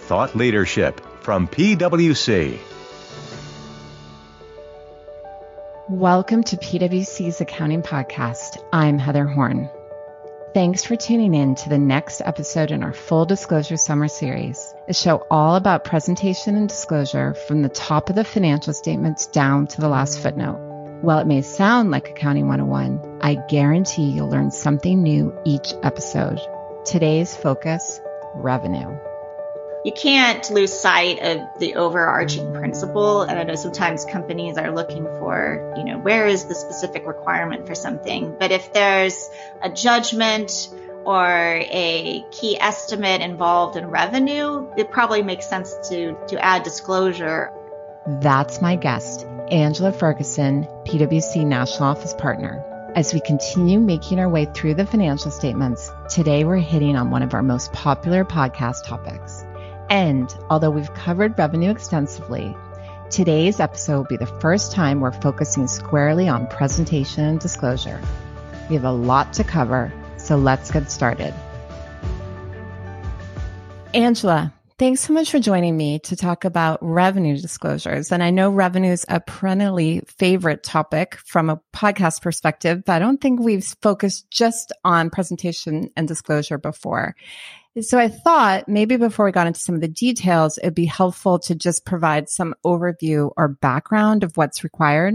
thought leadership from PwC. Welcome to PwC's Accounting Podcast. I'm Heather Horn. Thanks for tuning in to the next episode in our Full Disclosure Summer Series, a show all about presentation and disclosure from the top of the financial statements down to the last footnote. While it may sound like Accounting 101, I guarantee you'll learn something new each episode. Today's focus, revenue. You can't lose sight of the overarching principle. And I know sometimes companies are looking for, where is the specific requirement for something? But if there's a judgment or a key estimate involved in revenue, it probably makes sense to add disclosure. That's my guest, Angela Ferguson, PwC National Office Partner. As we continue making our way through the financial statements, today we're hitting on one of our most popular podcast topics. And although we've covered revenue extensively, today's episode will be the first time we're focusing squarely on presentation and disclosure. We have a lot to cover, so let's get started. Angela, thanks so much for joining me to talk about revenue disclosures. And I know revenue is a perennially favorite topic from a podcast perspective, but I don't think we've focused just on presentation and disclosure before. So I thought maybe before we got into some of the details, it'd be helpful to just provide some overview or background of what's required.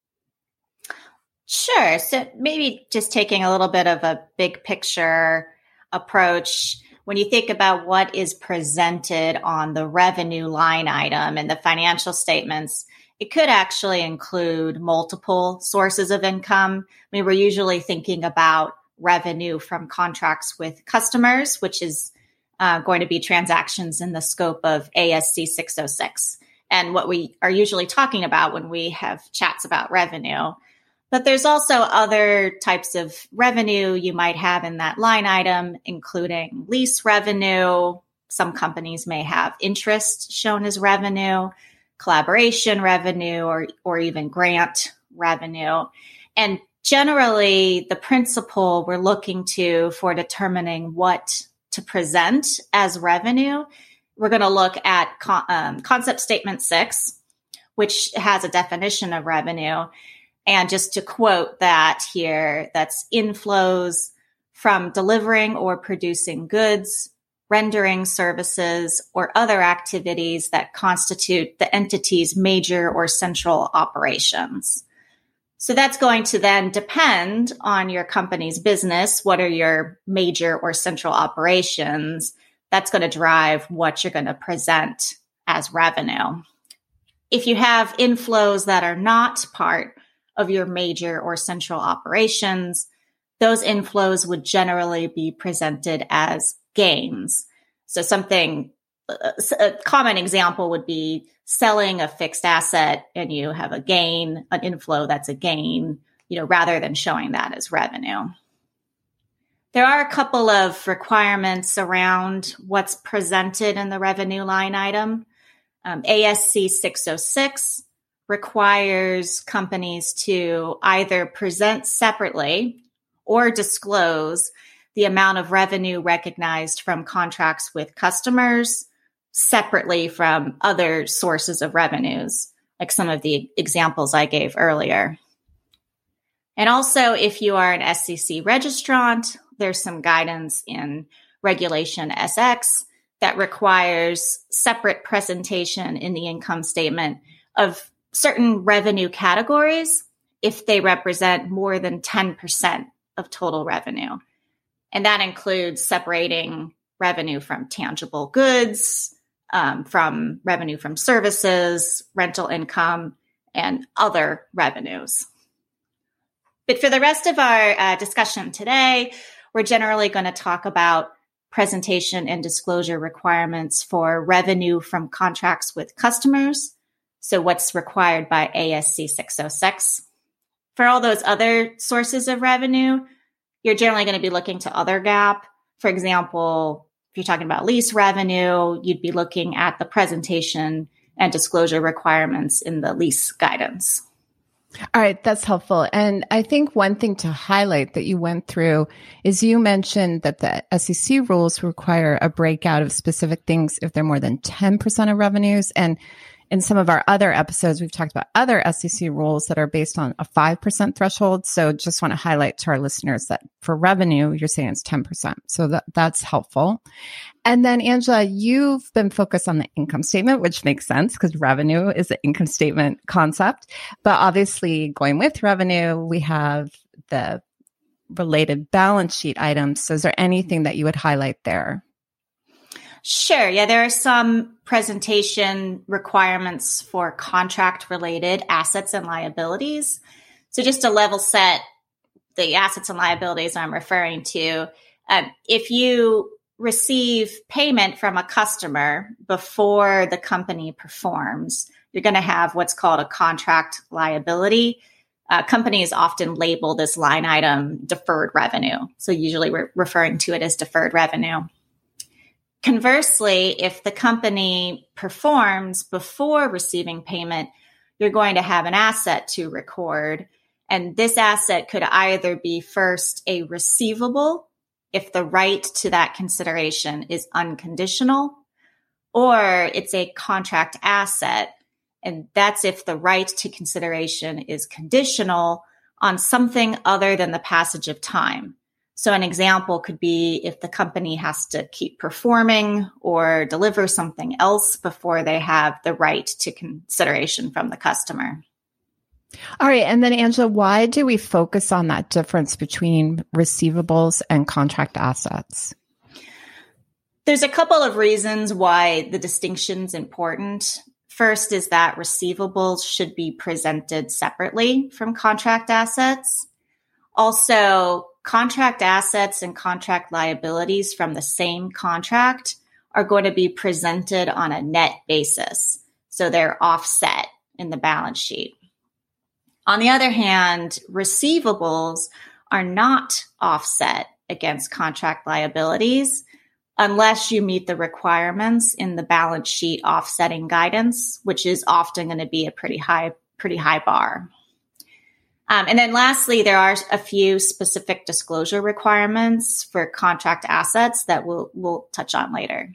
Sure. So maybe just taking a little bit of a big picture approach. When you think about what is presented on the revenue line item in the financial statements, it could actually include multiple sources of income. We're usually thinking about revenue from contracts with customers, which is going to be transactions in the scope of ASC 606, and what we are usually talking about when we have chats about revenue. But there's also other types of revenue you might have in that line item, including lease revenue. Some companies may have interest shown as revenue, collaboration revenue, or even grant revenue. And generally, the principle we're looking to for determining what to present as revenue, we're going to look at Concept Statement 6, which has a definition of revenue. And just to quote that here, that's inflows from delivering or producing goods, rendering services, or other activities that constitute the entity's major or central operations. So that's going to then depend on your company's business. What are your major or central operations? That's going to drive what you're going to present as revenue. If you have inflows that are not part of your major or central operations, those inflows would generally be presented as gains. So a common example would be selling a fixed asset and you have a gain, an inflow that's a gain, rather than showing that as revenue. There are a couple of requirements around what's presented in the revenue line item. ASC 606 requires companies to either present separately or disclose the amount of revenue recognized from contracts with customers separately from other sources of revenues, like some of the examples I gave earlier. And also, if you are an SEC registrant, there's some guidance in Regulation SX that requires separate presentation in the income statement of certain revenue categories if they represent more than 10% of total revenue. And that includes separating revenue from tangible goods, from revenue from services, rental income, and other revenues. But for the rest of our discussion today, we're generally going to talk about presentation and disclosure requirements for revenue from contracts with customers. So what's required by ASC 606. For all those other sources of revenue, you're generally going to be looking to other GAAP. For example, if you're talking about lease revenue, you'd be looking at the presentation and disclosure requirements in the lease guidance. All right, that's helpful. And I think one thing to highlight that you went through is you mentioned that the SEC rules require a breakout of specific things if they're more than 10% of revenues. And in some of our other episodes, we've talked about other SEC rules that are based on a 5% threshold. So just want to highlight to our listeners that for revenue, you're saying it's 10%. So that's helpful. And then Angela, you've been focused on the income statement, which makes sense because revenue is an income statement concept. But obviously going with revenue, we have the related balance sheet items. So is there anything that you would highlight there? Sure. Yeah, there are some presentation requirements for contract-related assets and liabilities. So just to level set the assets and liabilities I'm referring to, if you receive payment from a customer before the company performs, you're going to have what's called a contract liability. Companies often label this line item deferred revenue. So usually we're referring to it as deferred revenue. Conversely, if the company performs before receiving payment, you're going to have an asset to record. And this asset could either be first a receivable, if the right to that consideration is unconditional, or it's a contract asset. And that's if the right to consideration is conditional on something other than the passage of time. So an example could be if the company has to keep performing or deliver something else before they have the right to consideration from the customer. All right. And then Angela, why do we focus on that difference between receivables and contract assets? There's a couple of reasons why the distinction's important. First is that receivables should be presented separately from contract assets. Also, contract assets and contract liabilities from the same contract are going to be presented on a net basis. So they're offset in the balance sheet. On the other hand, receivables are not offset against contract liabilities unless you meet the requirements in the balance sheet offsetting guidance, which is often going to be a pretty high bar. And then lastly, there are a few specific disclosure requirements for contract assets that we'll touch on later.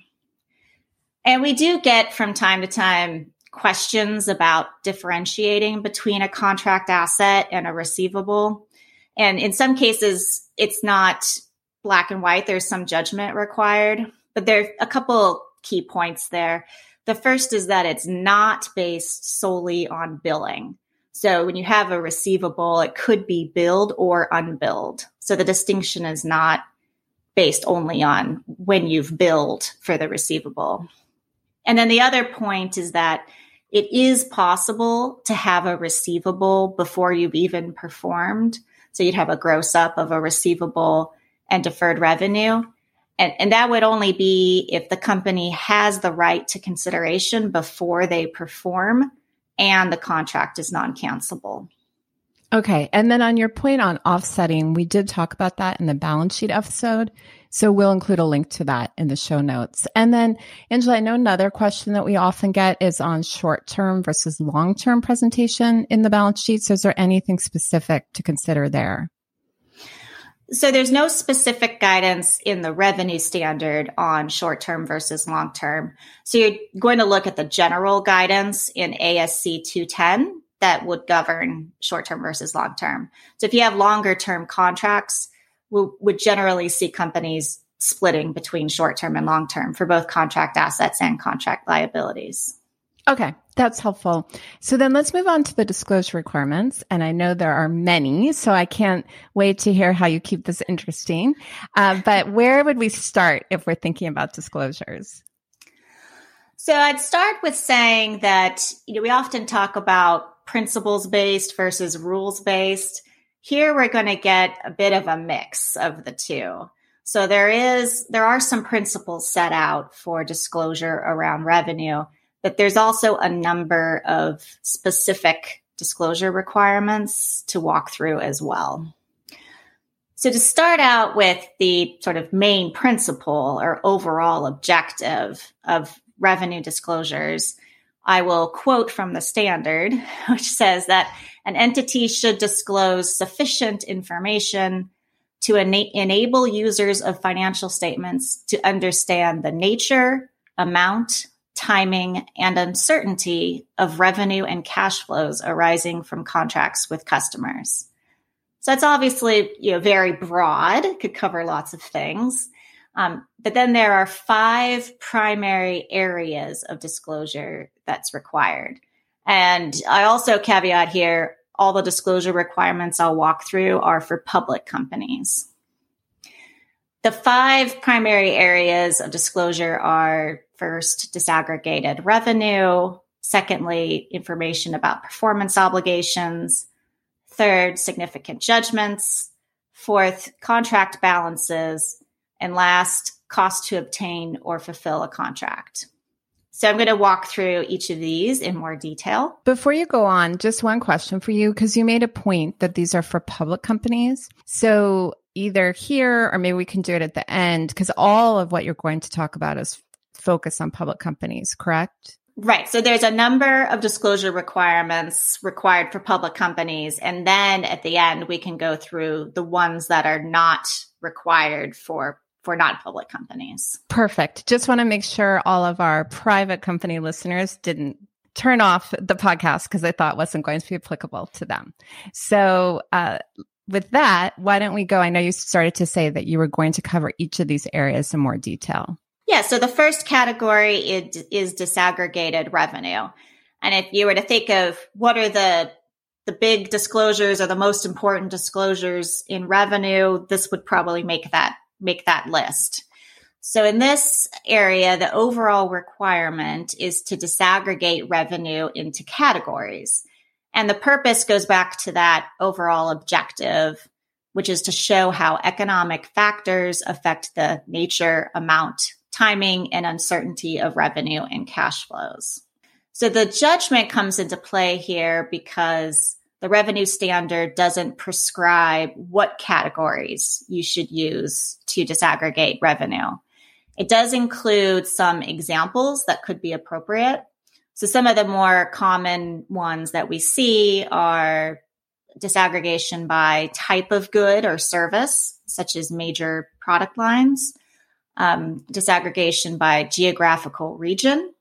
And we do get from time to time questions about differentiating between a contract asset and a receivable. And in some cases, it's not black and white. There's some judgment required, but there are a couple key points there. The first is that it's not based solely on billing. So when you have a receivable, it could be billed or unbilled. So the distinction is not based only on when you've billed for the receivable. And then the other point is that it is possible to have a receivable before you've even performed. So you'd have a gross up of a receivable and deferred revenue. And that would only be if the company has the right to consideration before they perform and the contract is non-cancelable. Okay. And then on your point on offsetting, we did talk about that in the balance sheet episode. So we'll include a link to that in the show notes. And then, Angela, I know another question that we often get is on short-term versus long-term presentation in the balance sheet. So is there anything specific to consider there? So there's no specific guidance in the revenue standard on short-term versus long-term. So you're going to look at the general guidance in ASC 210 that would govern short-term versus long-term. So if you have longer-term contracts, we would generally see companies splitting between short-term and long-term for both contract assets and contract liabilities. Okay, that's helpful. So then let's move on to the disclosure requirements. And I know there are many, so I can't wait to hear how you keep this interesting. But where would we start if we're thinking about disclosures? So I'd start with saying that, we often talk about principles-based versus rules-based. Here we're going to get a bit of a mix of the two. So there are some principles set out for disclosure around revenue, but there's also a number of specific disclosure requirements to walk through as well. So to start out with the sort of main principle or overall objective of revenue disclosures, I will quote from the standard, which says that an entity should disclose sufficient information to enable users of financial statements to understand the nature, amount, timing, and uncertainty of revenue and cash flows arising from contracts with customers. So it's obviously, very broad, could cover lots of things. But then there are 5 primary areas of disclosure that's required. And I also caveat here, all the disclosure requirements I'll walk through are for public companies. The 5 primary areas of disclosure are: first, disaggregated revenue; secondly, information about performance obligations; third, significant judgments; fourth, contract balances; and last, cost to obtain or fulfill a contract. So I'm going to walk through each of these in more detail. Before you go on, just one question for you, because you made a point that these are for public companies. So either here, or maybe we can do it at the end, because all of what you're going to talk about is focused on public companies, correct? Right. So there's a number of disclosure requirements required for public companies. And then at the end, we can go through the ones that are not required for non-public companies. Perfect. Just want to make sure all of our private company listeners didn't turn off the podcast because they thought it wasn't going to be applicable to them. So with that, why don't we go? I know you started to say that you were going to cover each of these areas in more detail. Yeah. So the first category is disaggregated revenue. And if you were to think of what are the big disclosures or the most important disclosures in revenue, this would probably make that list. So in this area, the overall requirement is to disaggregate revenue into categories. And the purpose goes back to that overall objective, which is to show how economic factors affect the nature, amount, timing, and uncertainty of revenue and cash flows. So the judgment comes into play here because the revenue standard doesn't prescribe what categories you should use to disaggregate revenue. It does include some examples that could be appropriate. So some of the more common ones that we see are disaggregation by type of good or service, such as major product lines, disaggregation by geographical region,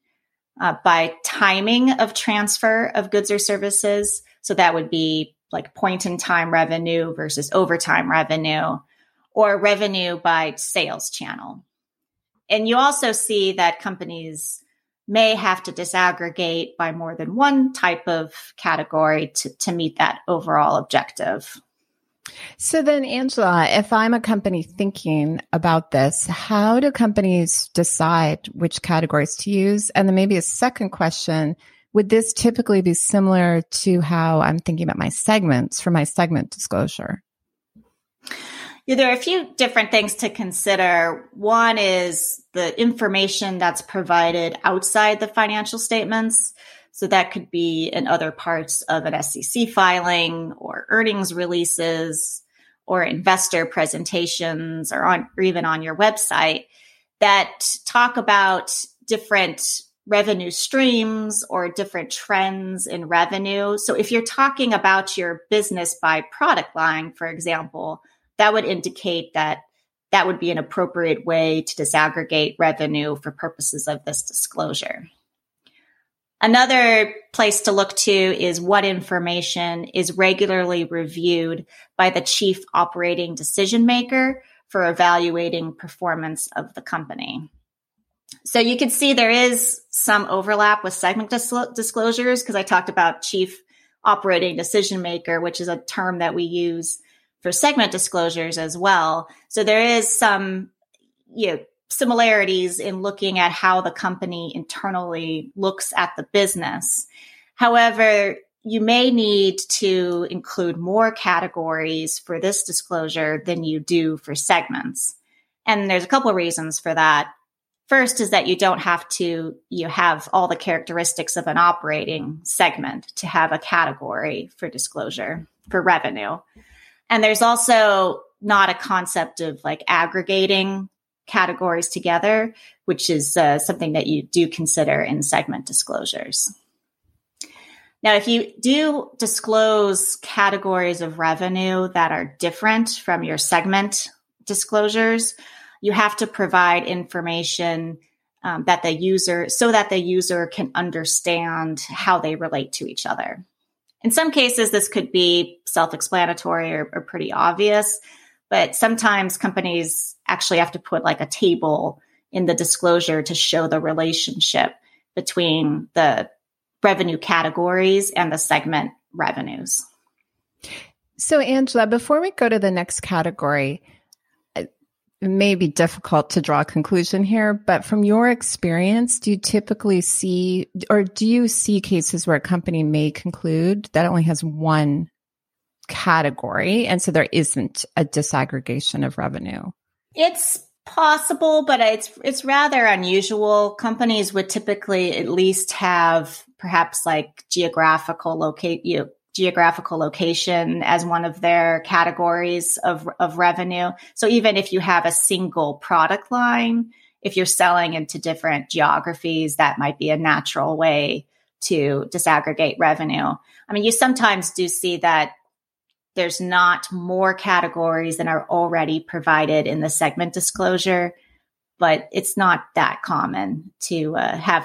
by timing of transfer of goods or services. So that would be like point in time revenue versus overtime revenue, or revenue by sales channel. And you also see that companies may have to disaggregate by more than one type of category to meet that overall objective. So then, Angela, if I'm a company thinking about this, how do companies decide which categories to use? And then maybe a second question, would this typically be similar to how I'm thinking about my segments for my segment disclosure? Yeah, there are a few different things to consider. One is the information that's provided outside the financial statements. So that could be in other parts of an SEC filing or earnings releases or investor presentations or even on your website that talk about different revenue streams or different trends in revenue. So if you're talking about your business by product line, for example, that would indicate that that would be an appropriate way to disaggregate revenue for purposes of this disclosure. Another place to look to is what information is regularly reviewed by the chief operating decision maker for evaluating performance of the company. So you can see there is some overlap with segment disclosures because I talked about chief operating decision maker, which is a term that we use for segment disclosures as well. So there is some, similarities in looking at how the company internally looks at the business. However, you may need to include more categories for this disclosure than you do for segments. And there's a couple of reasons for that. First is that you don't have to have all the characteristics of an operating segment to have a category for disclosure for revenue. And there's also not a concept of like aggregating categories together, which is something that you do consider in segment disclosures. Now, if you do disclose categories of revenue that are different from your segment disclosures, you have to provide information that the user can understand how they relate to each other. In some cases, this could be self-explanatory or pretty obvious, but sometimes companies actually have to put like a table in the disclosure to show the relationship between the revenue categories and the segment revenues. So, Angela, before we go to the next category, it may be difficult to draw a conclusion here, but from your experience, do you typically see, or do you see cases where a company may conclude that it only has one category, and so there isn't a disaggregation of revenue? It's possible, but it's rather unusual. Companies would typically at least have perhaps like geographical location as one of their categories of revenue. So even if you have a single product line, if you're selling into different geographies, that might be a natural way to disaggregate revenue. I mean, you sometimes do see that there's not more categories than are already provided in the segment disclosure, but it's not that common to have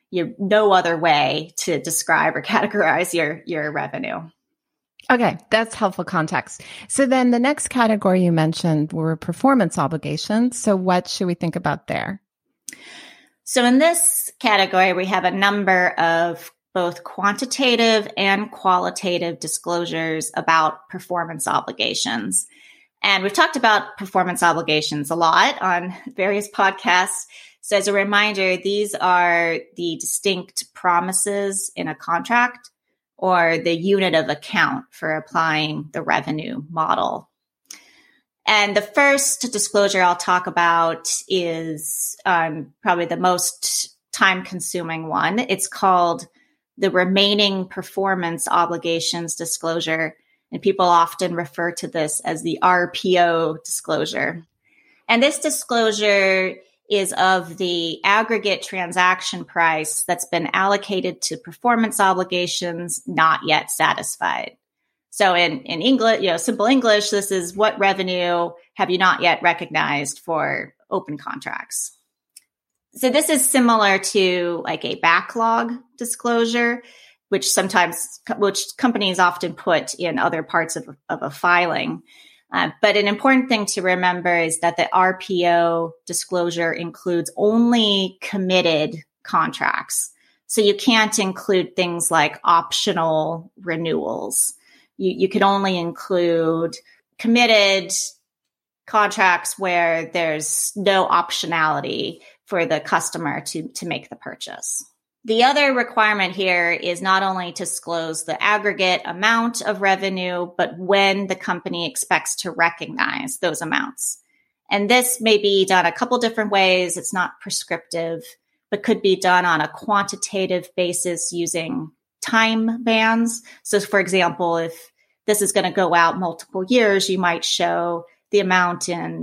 no other way to describe or categorize your revenue. Okay, that's helpful context. So then the next category you mentioned were performance obligations. So what should we think about there? So in this category, we have a number of both quantitative and qualitative disclosures about performance obligations. And we've talked about performance obligations a lot on various podcasts. So as a reminder, these are the distinct promises in a contract or the unit of account for applying the revenue model. And the first disclosure I'll talk about is probably the most time-consuming one. It's called the remaining performance obligations disclosure, and people often refer to this as the RPO disclosure. And this disclosure is of the aggregate transaction price that's been allocated to performance obligations not yet satisfied. So in English, simple English, this is what revenue have you not yet recognized for open contracts. So this is similar to like a backlog disclosure, which companies often put in other parts of a filing. But an important thing to remember is that the RPO disclosure includes only committed contracts. So you can't include things like optional renewals. You can only include committed contracts where there's no optionality for the customer to make the purchase. The other requirement here is not only to disclose the aggregate amount of revenue, but when the company expects to recognize those amounts. And this may be done a couple different ways. It's not prescriptive, but could be done on a quantitative basis using time bands. So for example, if this is going to go out multiple years, you might show the amount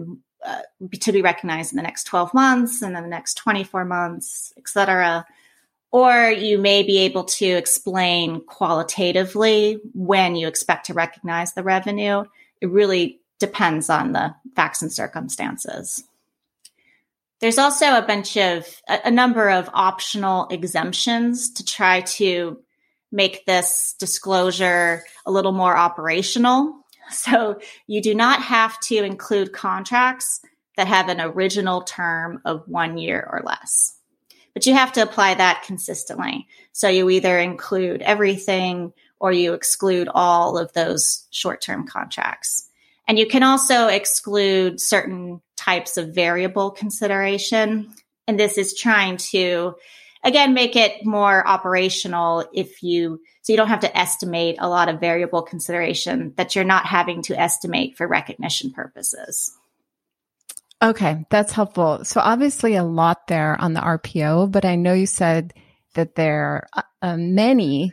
to be recognized in the next 12 months and then the next 24 months, et cetera. Or you may be able to explain qualitatively when you expect to recognize the revenue. It really depends on the facts and circumstances. There's also a number of optional exemptions to try to make this disclosure a little more operational. So you do not have to include contracts that have an original term of 1 year or less. But you have to apply that consistently. So you either include everything or you exclude all of those short-term contracts. And you can also exclude certain types of variable consideration. And this is trying to, again, make it more operational so you don't have to estimate a lot of variable consideration that you're not having to estimate for recognition purposes. Okay, that's helpful. So obviously a lot there on the RPO, but I know you said that there are many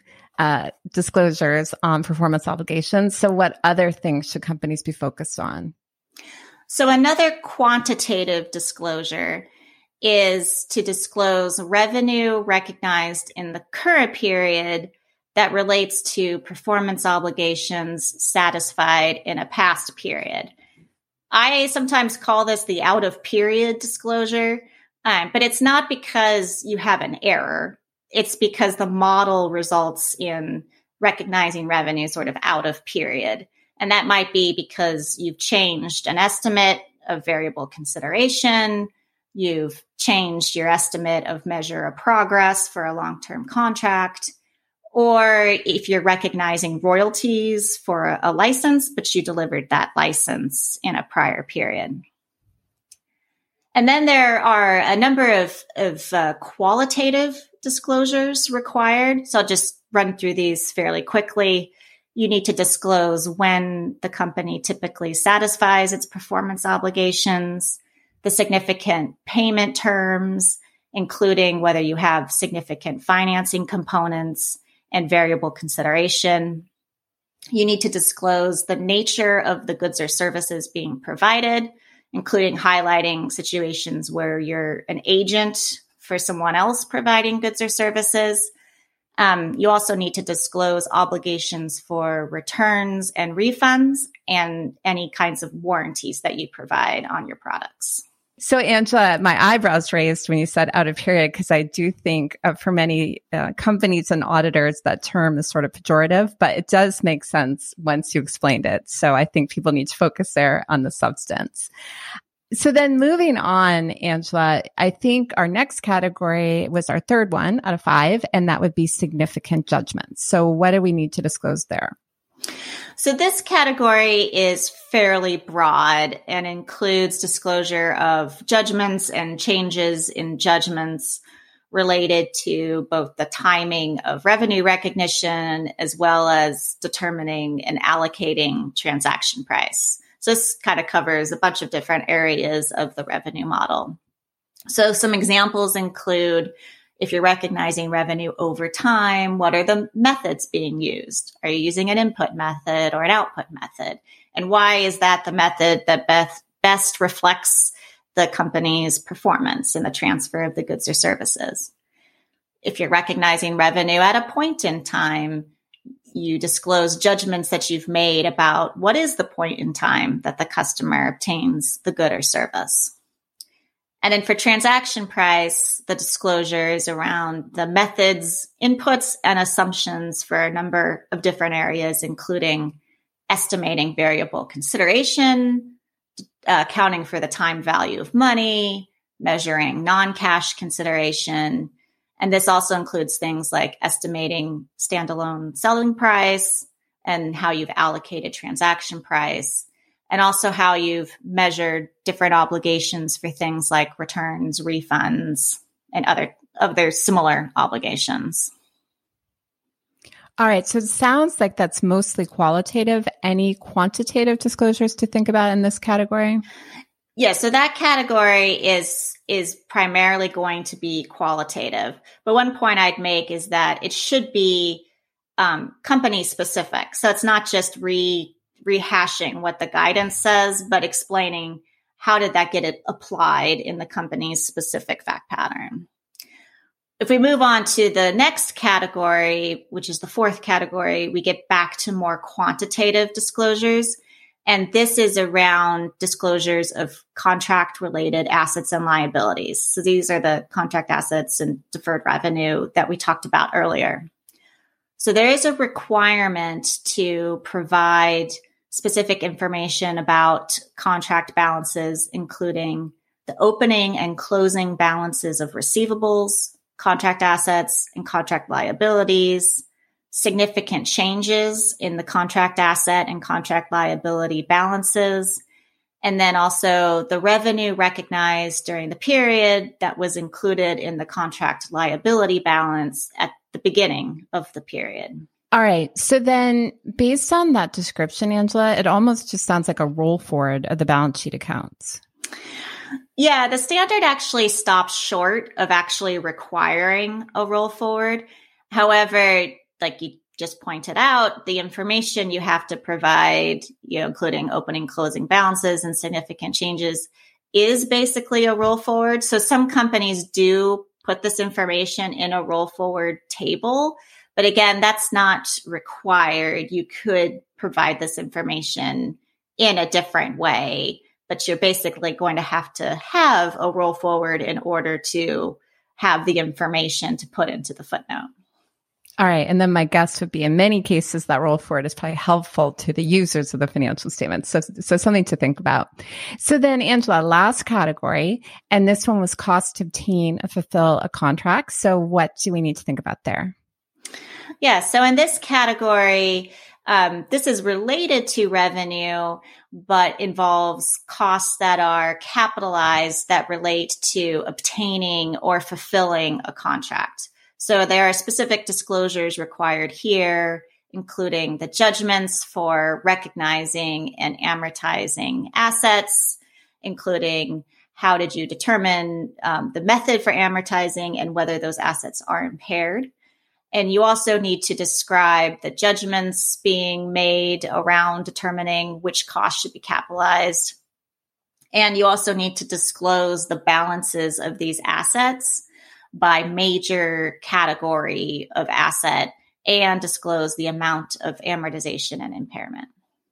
disclosures on performance obligations. So what other things should companies be focused on? So another quantitative disclosure is to disclose revenue recognized in the current period that relates to performance obligations satisfied in a past period. I sometimes call this the out of period disclosure, but it's not because you have an error. It's because the model results in recognizing revenue sort of out of period. And that might be because you've changed an estimate of variable consideration, you've changed your estimate of measure of progress for a long-term contract, or if you're recognizing royalties for a license, but you delivered that license in a prior period. And then there are a number of qualitative disclosures required. So I'll just run through these fairly quickly. You need to disclose when the company typically satisfies its performance obligations, the significant payment terms, including whether you have significant financing components and variable consideration. You need to disclose the nature of the goods or services being provided, including highlighting situations where you're an agent for someone else providing goods or services. You also need to disclose obligations for returns and refunds and any kinds of warranties that you provide on your products. So, Angela, my eyebrows raised when you said out of period, because I do think for many companies and auditors, that term is sort of pejorative, but it does make sense once you explained it. So I think people need to focus there on the substance. So then moving on, Angela, I think our next category was our third one out of 5, and that would be significant judgments. So what do we need to disclose there? So this category is fairly broad and includes disclosure of judgments and changes in judgments related to both the timing of revenue recognition as well as determining and allocating transaction price. So this kind of covers a bunch of different areas of the revenue model. So some examples include, if you're recognizing revenue over time, what are the methods being used? Are you using an input method or an output method? And why is that the method that best reflects the company's performance in the transfer of the goods or services? If you're recognizing revenue at a point in time, you disclose judgments that you've made about what is the point in time that the customer obtains the good or service. And then for transaction price, the disclosures around the methods, inputs, and assumptions for a number of different areas, including estimating variable consideration, accounting for the time value of money, measuring non-cash consideration. And this also includes things like estimating standalone selling price and how you've allocated transaction price, and also how you've measured different obligations for things like returns, refunds, and other similar obligations. All right. So it sounds like that's mostly qualitative. Any quantitative disclosures to think about in this category? Yeah, so that category is primarily going to be qualitative. But one point I'd make is that it should be company specific. So it's not just rehashing what the guidance says, but explaining how did that get applied in the company's specific fact pattern. If we move on to the next category, which is the fourth category, we get back to more quantitative disclosures. And this is around disclosures of contract-related assets and liabilities. So these are the contract assets and deferred revenue that we talked about earlier. So there is a requirement to provide specific information about contract balances, including the opening and closing balances of receivables, contract assets, and contract liabilities, significant changes in the contract asset and contract liability balances, and then also the revenue recognized during the period that was included in the contract liability balance at the beginning of the period. All right. So then based on that description, Angela, it almost just sounds like a roll forward of the balance sheet accounts. Yeah, the standard actually stops short of actually requiring a roll forward. However, like you just pointed out, the information you have to provide, including opening, closing balances and significant changes, is basically a roll forward. So some companies do put this information in a roll forward table, but again, that's not required. You could provide this information in a different way, but you're basically going to have a roll forward in order to have the information to put into the footnote. All right. And then my guess would be in many cases that roll forward is probably helpful to the users of the financial statements. So something to think about. So then, Angela, last category, and this one was cost to obtain or fulfill a contract. So what do we need to think about there? Yeah. So in this category, this is related to revenue, but involves costs that are capitalized that relate to obtaining or fulfilling a contract. So there are specific disclosures required here, including the judgments for recognizing and amortizing assets, including how did you determine the method for amortizing and whether those assets are impaired. And you also need to describe the judgments being made around determining which costs should be capitalized. And you also need to disclose the balances of these assets by major category of asset and disclose the amount of amortization and impairment.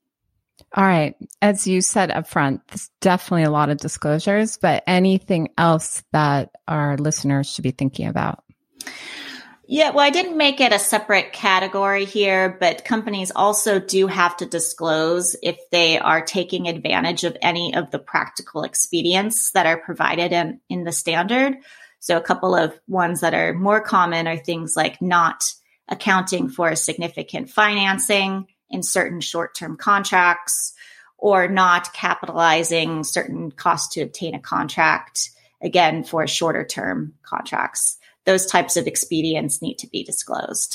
All right. As you said up front, there's definitely a lot of disclosures, but anything else that our listeners should be thinking about? Yeah, well, I didn't make it a separate category here, but companies also do have to disclose if they are taking advantage of any of the practical expedients that are provided in the standard. So a couple of ones that are more common are things like not accounting for significant financing in certain short-term contracts, or not capitalizing certain costs to obtain a contract, again, for shorter-term contracts. Those types of expedients need to be disclosed.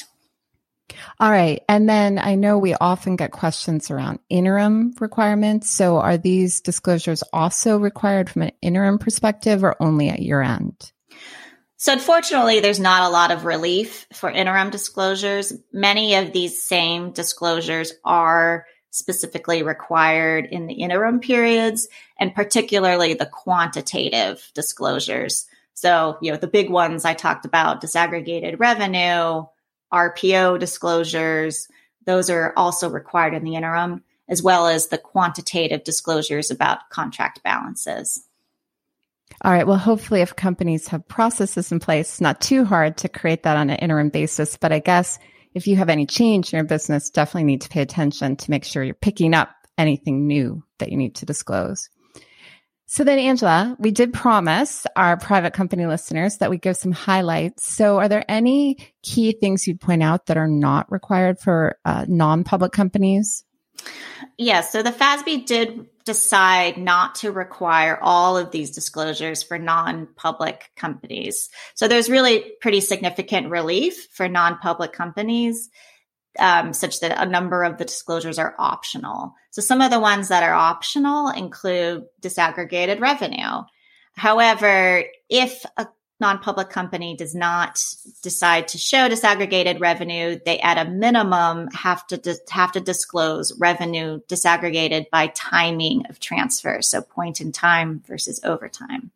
All right. And then I know we often get questions around interim requirements. So are these disclosures also required from an interim perspective or only at year end? So unfortunately, there's not a lot of relief for interim disclosures. Many of these same disclosures are specifically required in the interim periods, and particularly the quantitative disclosures. So, the big ones I talked about, disaggregated revenue, RPO disclosures, those are also required in the interim, as well as the quantitative disclosures about contract balances. All right. Well, hopefully if companies have processes in place, it's not too hard to create that on an interim basis. But I guess if you have any change in your business, definitely need to pay attention to make sure you're picking up anything new that you need to disclose. So then, Angela, we did promise our private company listeners that we give some highlights. So are there any key things you'd point out that are not required for non-public companies? Yeah, so the FASB did decide not to require all of these disclosures for non-public companies. So there's really pretty significant relief for non-public companies, such that a number of the disclosures are optional. So some of the ones that are optional include disaggregated revenue. However, if a non-public company does not decide to show disaggregated revenue, they at a minimum have to disclose revenue disaggregated by timing of transfer, so point in time versus over time.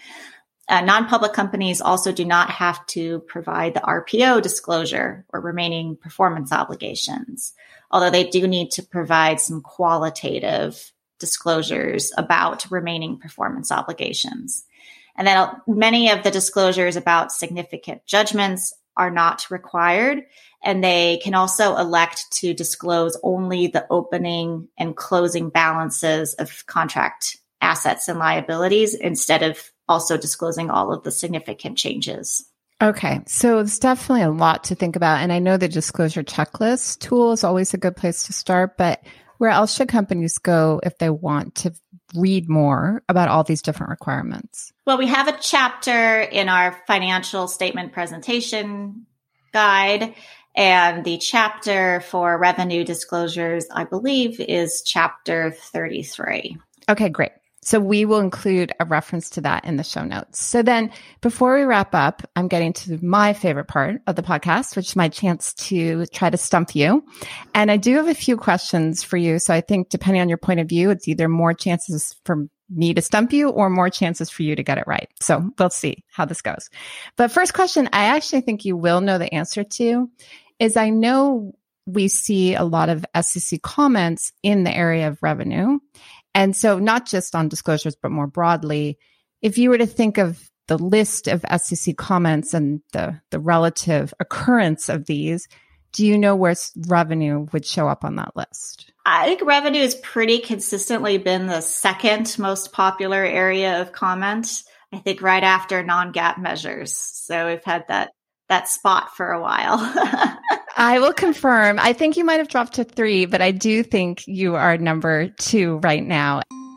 Non-public companies also do not have to provide the RPO disclosure or remaining performance obligations, although they do need to provide some qualitative disclosures about remaining performance obligations. And then many of the disclosures about significant judgments are not required, and they can also elect to disclose only the opening and closing balances of contract assets and liabilities instead of also disclosing all of the significant changes. Okay, so it's definitely a lot to think about. And I know the disclosure checklist tool is always a good place to start, but where else should companies go if they want to read more about all these different requirements? Well, we have a chapter in our financial statement presentation guide, and the chapter for revenue disclosures, I believe, is chapter 33. Okay, great. So we will include a reference to that in the show notes. So then before we wrap up, I'm getting to my favorite part of the podcast, which is my chance to try to stump you. And I do have a few questions for you. So I think depending on your point of view, it's either more chances for me to stump you or more chances for you to get it right. So we'll see how this goes. But first question, I actually think you will know the answer to is I know we see a lot of SEC comments in the area of revenue. And so not just on disclosures, but more broadly, if you were to think of the list of SEC comments and the relative occurrence of these, do you know where revenue would show up on that list? I think revenue has pretty consistently been the second most popular area of comment. I think right after non-GAAP measures. So we've had that spot for a while. I will confirm. I think you might have dropped to 3, but I do think you are number 2 right now.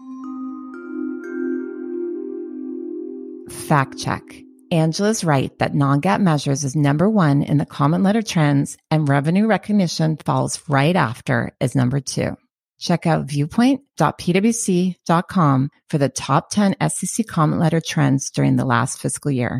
Fact check. Angela's right that non-GAAP measures is number 1 in the comment letter trends and revenue recognition falls right after as number 2. Check out viewpoint.pwc.com for the top 10 SEC comment letter trends during the last fiscal year.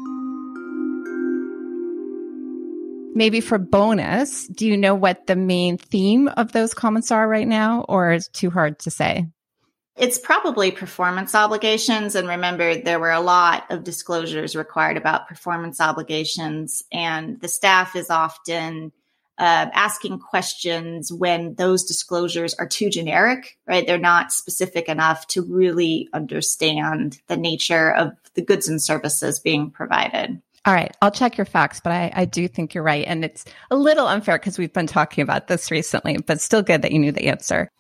Maybe for bonus, do you know what the main theme of those comments are right now, or is it too hard to say? It's probably performance obligations. And remember, there were a lot of disclosures required about performance obligations, and the staff is often asking questions when those disclosures are too generic, right? They're not specific enough to really understand the nature of the goods and services being provided. All right. I'll check your facts, but I do think you're right. And it's a little unfair because we've been talking about this recently, but still good that you knew the answer.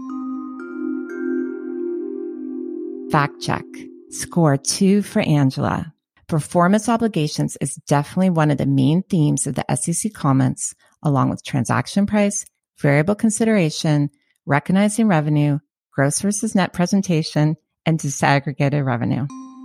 Fact check. Score 2 for Angela. Performance obligations is definitely one of the main themes of the SEC comments, along with transaction price, variable consideration, recognizing revenue, gross versus net presentation, and disaggregated revenue.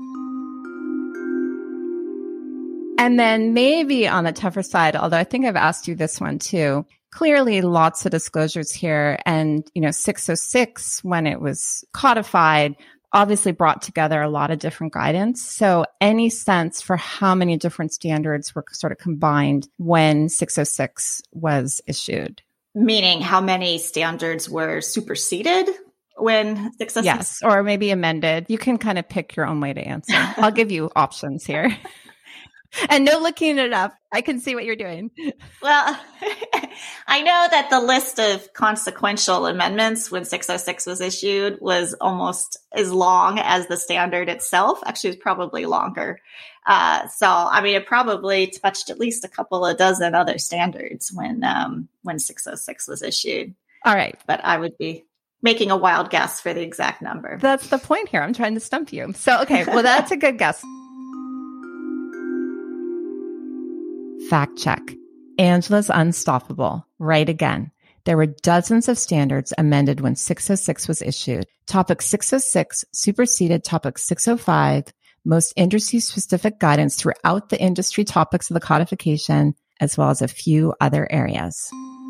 And then maybe on the tougher side, although I think I've asked you this one too, clearly lots of disclosures here. And, 606, when it was codified, obviously brought together a lot of different guidance. So any sense for how many different standards were sort of combined when 606 was issued? Meaning how many standards were superseded when 606? Yes, or maybe amended. You can kind of pick your own way to answer. I'll give you options here. And no looking it up. I can see what you're doing. Well, I know that the list of consequential amendments when 606 was issued was almost as long as the standard itself. Actually, it was probably longer. It probably touched at least a couple of dozen other standards when 606 was issued. All right. But I would be making a wild guess for the exact number. That's the point here. I'm trying to stump you. So, okay. Well, that's a good guess. Fact check. Angela's unstoppable. Right again. There were dozens of standards amended when 606 was issued. Topic 606 superseded Topic 605, most industry-specific guidance throughout the industry topics of the codification, as well as a few other areas.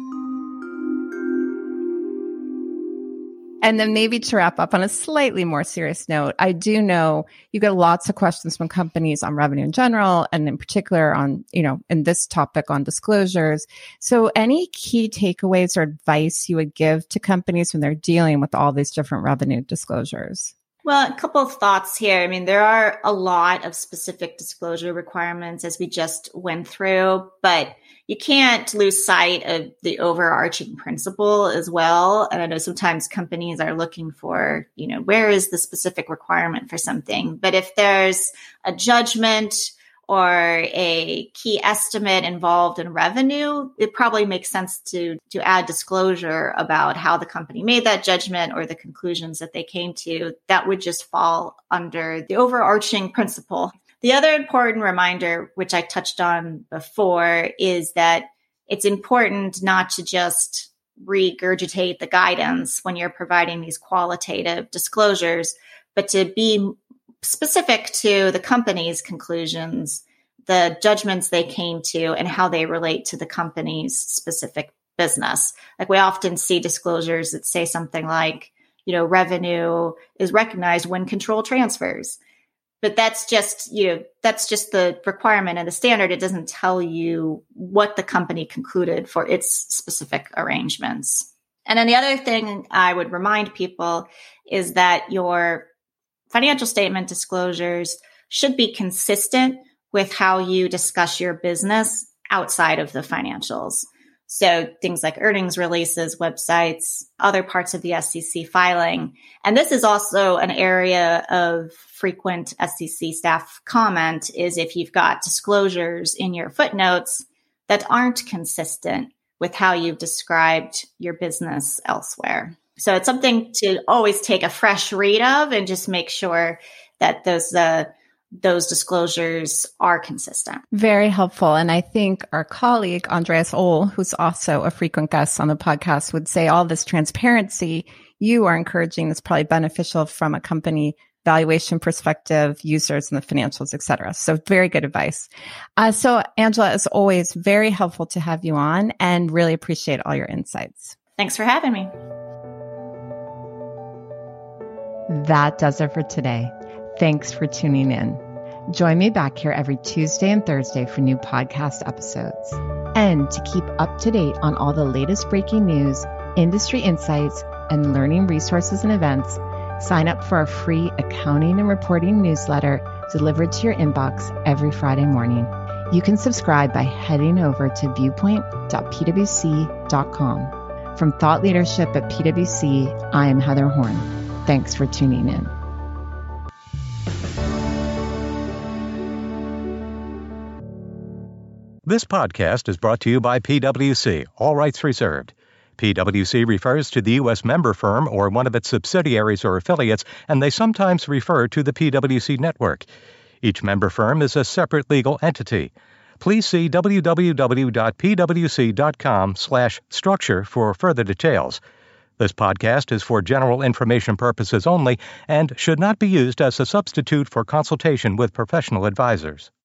And then maybe to wrap up on a slightly more serious note, I do know you get lots of questions from companies on revenue in general, and in particular on, in this topic on disclosures. So any key takeaways or advice you would give to companies when they're dealing with all these different revenue disclosures? Well, a couple of thoughts here. There are a lot of specific disclosure requirements as we just went through, but you can't lose sight of the overarching principle as well. And I know sometimes companies are looking for, where is the specific requirement for something? But if there's a judgment or a key estimate involved in revenue, it probably makes sense to add disclosure about how the company made that judgment or the conclusions that they came to. That would just fall under the overarching principle. The other important reminder, which I touched on before, is that it's important not to just regurgitate the guidance when you're providing these qualitative disclosures, but to be specific to the company's conclusions, the judgments they came to, and how they relate to the company's specific business. Like we often see disclosures that say something like, revenue is recognized when control transfers. But that's just the requirement and the standard. It doesn't tell you what the company concluded for its specific arrangements. And then the other thing I would remind people is that your financial statement disclosures should be consistent with how you discuss your business outside of the financials. So things like earnings releases, websites, other parts of the SEC filing. And this is also an area of frequent SEC staff comment, is if you've got disclosures in your footnotes that aren't consistent with how you've described your business elsewhere. So it's something to always take a fresh read of and just make sure that those disclosures are consistent. Very helpful. And I think our colleague, Andreas Ohl, who's also a frequent guest on the podcast, would say all this transparency you are encouraging is probably beneficial from a company valuation perspective, users and the financials, et cetera. So very good advice. So Angela, as always, very helpful to have you on and really appreciate all your insights. Thanks for having me. That does it for today. Thanks for tuning in. Join me back here every Tuesday and Thursday for new podcast episodes. And to keep up to date on all the latest breaking news, industry insights, and learning resources and events, sign up for our free accounting and reporting newsletter delivered to your inbox every Friday morning. You can subscribe by heading over to viewpoint.pwc.com. From Thought Leadership at PwC, I am Heather Horn. Thanks for tuning in. This podcast is brought to you by PwC, all rights reserved. PwC refers to the U.S. member firm or one of its subsidiaries or affiliates, and they sometimes refer to the PwC network. Each member firm is a separate legal entity. Please see www.pwc.com/structure for further details. This podcast is for general information purposes only and should not be used as a substitute for consultation with professional advisors.